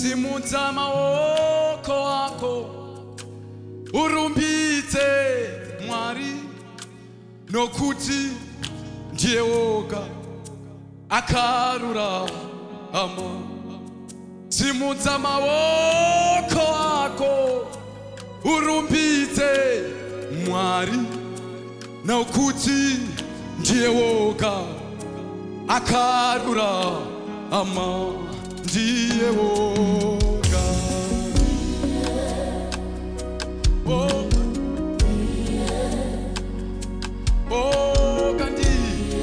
simudza maoko ako urumbidze Mwari nokuti ndiye woga akarurama. Simudza maoko ako urumbidze Mwari nokuti ndiye woga akarurama. Ndiye woga woga ndiye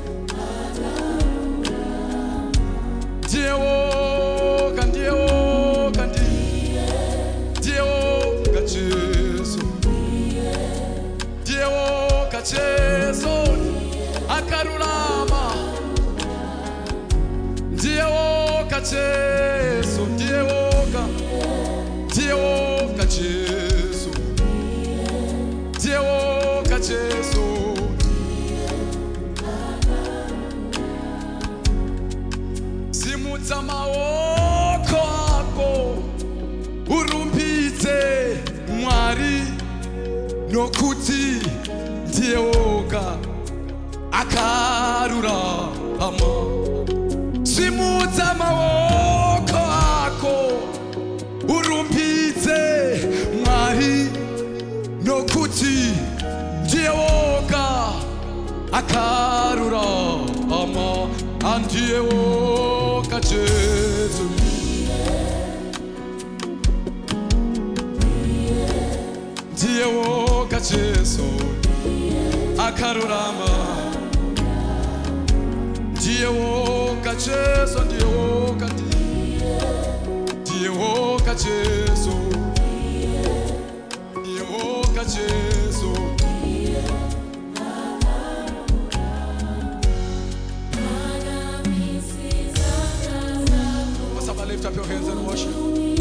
woga ndiye woga ndiye woga Jesu ndiye woga Jesu akarurama. Ndiye woga Jesu ndiye woga Jesu ndiye woga Jesu. Simudza maoko ako urumbidze Mwari nokuti ndiye woga akarurama. Simudza maoko ako urumbidze Mwari nokuti ndiye woga akarurama. Ndiye woga Jesu ndiye woga Jesu akarurama. Ndiye woga Jesu ndiye woga Jesu ndiye woga Jesu. Lift up your hands and worship.